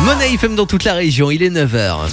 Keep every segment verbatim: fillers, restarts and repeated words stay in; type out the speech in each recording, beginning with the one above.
Mona F M dans toute la région, il est neuf heures.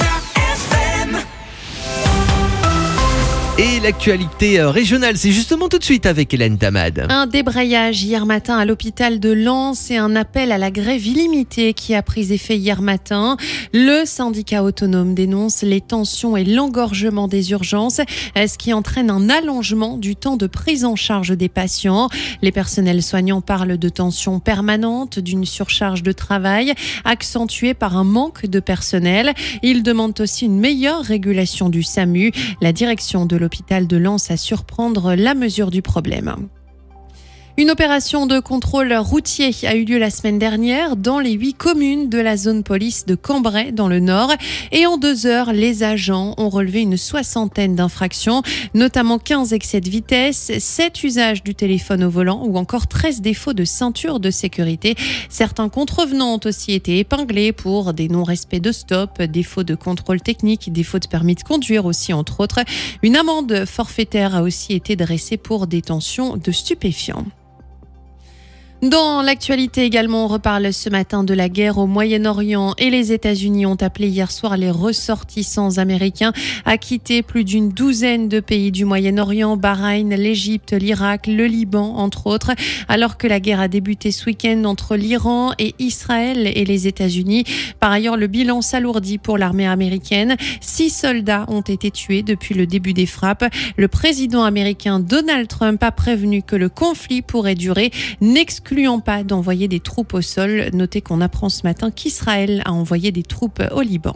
Et l'actualité régionale, c'est justement tout de suite avec Hélène Tamad. Un débrayage hier matin à l'hôpital de Lens et un appel à la grève illimitée qui a pris effet hier matin. Le syndicat autonome dénonce les tensions et l'engorgement des urgences, ce qui entraîne un allongement du temps de prise en charge des patients. Les personnels soignants parlent de tensions permanentes, d'une surcharge de travail accentuée par un manque de personnel. Ils demandent aussi une meilleure régulation du SAMU. La direction de l'hôpital de Lens à surprendre la mesure du problème. Une opération de contrôle routier a eu lieu la semaine dernière dans les huit communes de la zone police de Cambrai dans le Nord. Et en deux heures, les agents ont relevé une soixantaine d'infractions, notamment quinze excès de vitesse, sept usages du téléphone au volant ou encore treize défauts de ceinture de sécurité. Certains contrevenants ont aussi été épinglés pour des non-respects de stop, défauts de contrôle technique, défauts de permis de conduire aussi entre autres. Une amende forfaitaire a aussi été dressée pour détention de stupéfiants. Dans l'actualité également, on reparle ce matin de la guerre au Moyen-Orient et les États-Unis ont appelé hier soir les ressortissants américains à quitter plus d'une douzaine de pays du Moyen-Orient, Bahreïn, l'Égypte, l'Irak, le Liban, entre autres, alors que la guerre a débuté ce week-end entre l'Iran et Israël et les États-Unis. Par ailleurs, le bilan s'alourdit pour l'armée américaine. Six soldats ont été tués depuis le début des frappes. Le président américain Donald Trump a prévenu que le conflit pourrait durer, n'excluant pas d'envoyer des troupes au sol. Notez qu'on apprend ce matin qu'Israël a envoyé des troupes au Liban.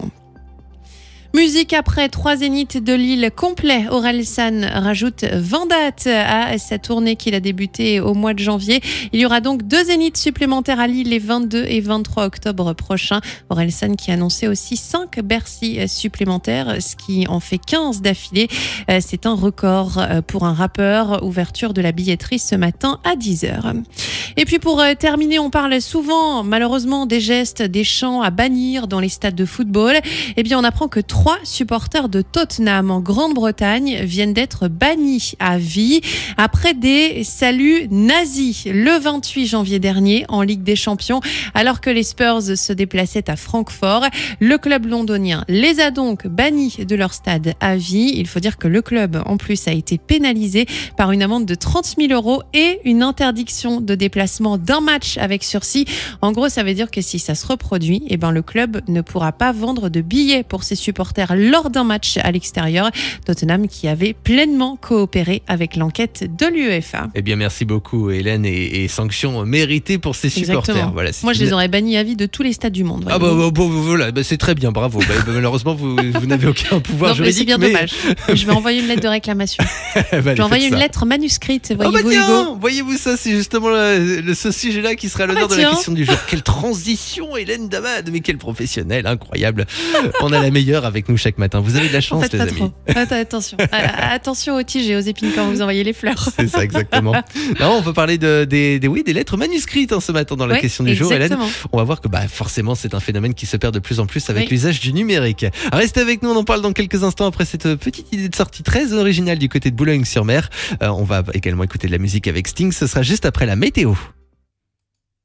Musique après trois zéniths de Lille complets. Orelsan rajoute vingt dates à sa tournée qu'il a débutée au mois de janvier. Il y aura donc deux zéniths supplémentaires à Lille les vingt-deux et vingt-trois octobre prochains. Orelsan qui annonçait aussi cinq Bercy supplémentaires, ce qui en fait quinze d'affilée. C'est un record pour un rappeur. Ouverture de la billetterie ce matin à dix heures. Et puis pour terminer, on parle souvent malheureusement des gestes, des chants à bannir dans les stades de football. Eh bien on apprend que trois supporters de Tottenham en Grande-Bretagne viennent d'être bannis à vie après des saluts nazis le vingt-huit janvier dernier en Ligue des Champions alors que les Spurs se déplaçaient à Francfort. Le club londonien les a donc bannis de leur stade à vie. Il faut dire que le club en plus a été pénalisé par une amende de trente mille euros et une interdiction de déplacement d'un match avec sursis. En gros, ça veut dire que si ça se reproduit, eh ben, le club ne pourra pas vendre de billets pour ses supporters lors d'un match à l'extérieur. Tottenham qui avait pleinement coopéré avec l'enquête de l'UEFA. Eh bien, merci beaucoup Hélène et, et sanctions méritées pour ses supporters. Voilà, moi, je les aurais bannis à vie de tous les stades du monde. Ah bah, bah, bah voilà, bah, c'est très bien, bravo. Bah, bah, malheureusement, vous, vous n'avez aucun pouvoir non, juridique. Mais c'est bien mais... dommage. Je vais envoyer une lettre de réclamation. bah, je vais envoyer une ça. lettre manuscrite. Voyez-vous, oh bah tiens, Hugo. Voyez-vous ça, c'est justement le, le, ce sujet-là qui sera à l'honneur ah bah de la question du jour. Quelle transition, Hélène Tamad, mais quel professionnel, incroyable. On a la meilleure avec nous chaque matin. Vous avez de la chance, en fait, les pas amis. Trop. Attention, attention aux tiges et aux épines quand vous envoyez les fleurs. C'est ça, exactement. Non, on peut parler de, des, des, oui, des lettres manuscrites hein, ce matin dans la oui, question du exactement. jour, Hélène. On va voir que bah, forcément, c'est un phénomène qui se perd de plus en plus avec oui. l'usage du numérique. Restez avec nous, on en parle dans quelques instants après cette petite idée de sortie très originale du côté de Boulogne-sur-Mer. Euh, on va également écouter de la musique avec Sting. Ce sera juste après la météo.